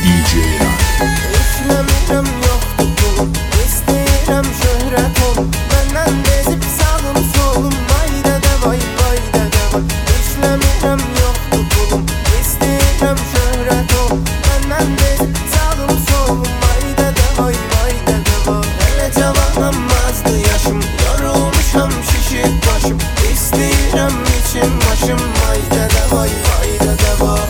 DJ yani. İşlemirəm yoxdur pulum, istəyirəm şöhrət olum. Məndən bezib sağım solum, vay dədə vay, vay dədə vay. İşlemirəm yoxdur pulum, istəyirəm şöhrət olum. Məndən bezib sağım solum, vay dədə vay, vay dədə vay. Hələ cavanam azdı yaşım, yorulmuşam şişib başım. İstəyirəm içim başım, vay dədə vay, vay dədə vay.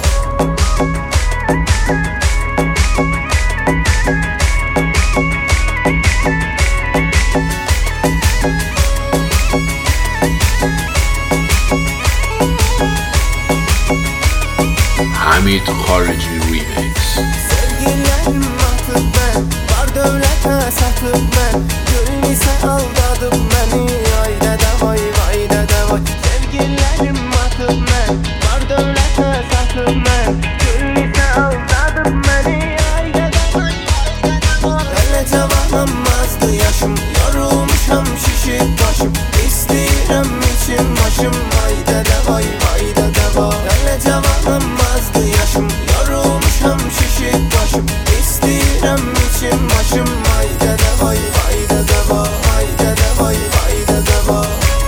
Hamid Kharici Remix. Sevgilerim atıp ben, var dövlete satıp ben. Gül ise aldadıp beni, ay dede vay vay dede vay. Sevgilerim atıp ben, var dövlete satıp ben. Gül ise aldadıp beni, ay dede vay vay dede vay. Hele cavanam azdı yaşım, yorulmuşam şişip başım. İstəyirəm içim başım, ay dede vay vay dede vay. Hele cavanam azdı yaşım, yorulmuşam şişip başım. İstəyirəm içim başım, ay dede vay vay dede vay. Ay dede vay vay dede vay.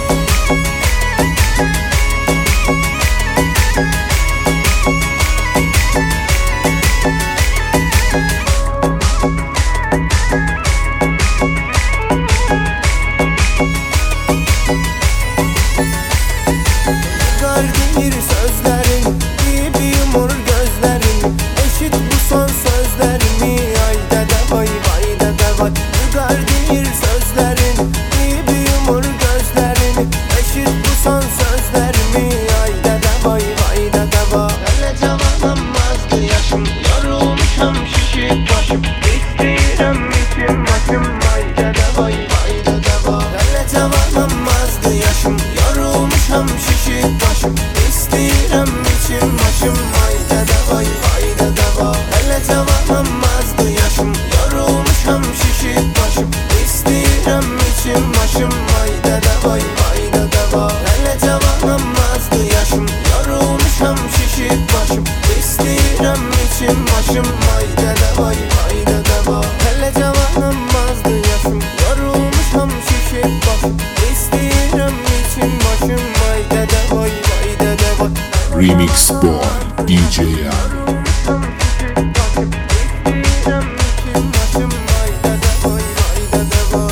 Gardir sözlerin, gibi yumur gözlerin. Eşit bu son sözlerimi, ay dede vay vay dede vay. Gardir sözlerin, gibi yumur gözlerin. Eşit bu son sözlerimi, ay dede vay vay dede vay. Hele cavanam azdı yaşım, yorulmuşam şişip başım. İstəyirəm içim başım, ay dede vay vay dede vay. Hele cavanam azdı yaşım, yorulmuşam şişip başım. İstəyirəm içim başım, ay dede vay vay dede vay. Hele cavanam azdı yaşım, yorulmuşam şişip başım. İstəyirəm içim başım, ay dede vay vay dede vay. Hele cavanam azdı yaşım, yorulmuşam şişip başım. İstəyirəm içim başım, ay dede vay vay dede vay. Hele cavanam azdı yaşım, yorulmuşam şişip başım. İstəyirəm içim başım, ay dede vay vay dede vay. Remix Boy DJ yani. Yorulmuşam şişip başım. İstəyirəm içim başım, ay dede vay vay dede vay.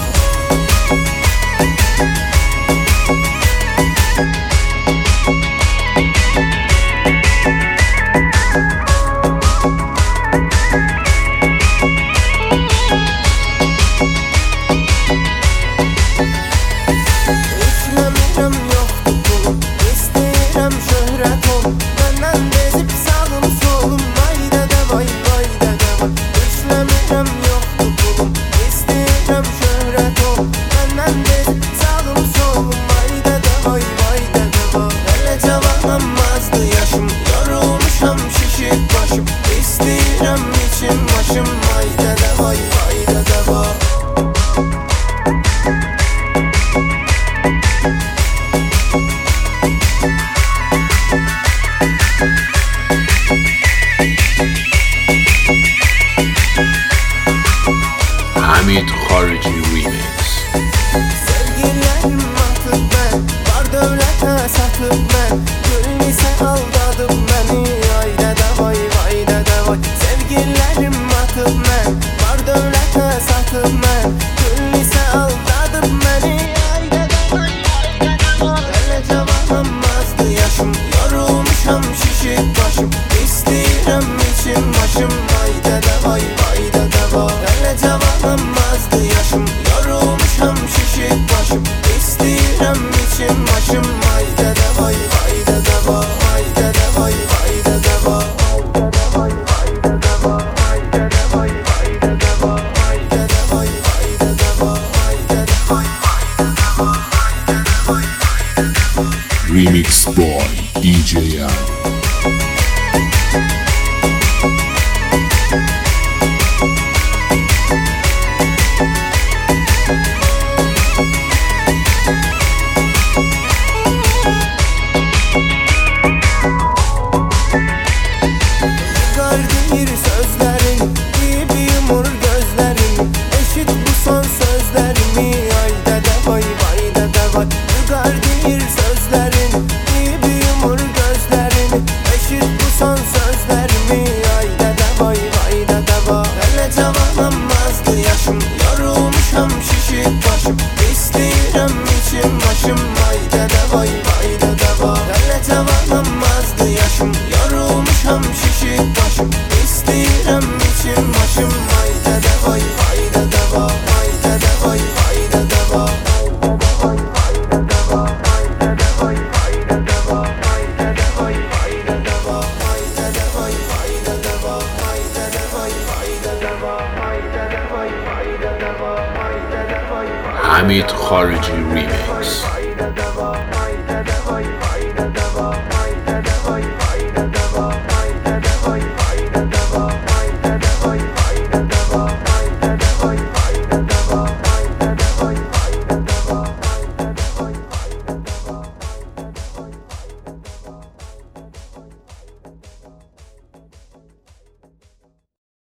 İşlemirəm yoxdur pulum, istəyirəm şöhrət olum. Məndən bezib sağım solum, vay dədə vay vay dədə vay. İşlemirəm yoxdur pulum, istəyirəm şöhrət olum. Məndən bezib sağım solum, vay dədə vay vay dədə vay. Hələ cavanam azdı yaşım, yorulmuşam şişib başım. İstəyirəm içim başım, vay dədə vay vay dədə vay. Hamid Kharici Remix. Sevgilerim atıp ben, var dövlete satıp ben. Gül ise aldadıp beni, ay dede vay vay dede vay. Sevgilerim atıp ben, var dövlete satıp ben. Gül ise aldadıp beni, ay dede vay vay dede vay. Hele cavanam azdı yaşım, yorulmuşam şişip başım. İstəyirəm içim başım, ay dede vay vay dede vay. Hele cavanam azdı yaşım, yorulmuşam şişip başım. İstəyirəm içim başım, ay dede vay vay dede vay. Ay dede vay vay dede vay. Ay dede vay vay dede vay. Ay dede vay vay dede vay. Ay dede vay vay dede vay. Ay dede vay vay dede vay. Remix Boy DJ yani. Gardir sözlerin, var. Rügar değil sözlerin, gibi yumur gözlerin. Eşit bu son sözler mi? Ay dede vay vay dede vay. Hele cavanlanmazdı yaşım, yorulmuşam şişik başım. İsteyirəm içim başım, ay dede vay vay dede vay. Hele cavanlanmazdı yaşım, yorulmuşam şişik başım. İsteyirəm içim başım, ay dede vay vay dede vay. Ay dede vay vay dede vay. Hamid Khariji Remix.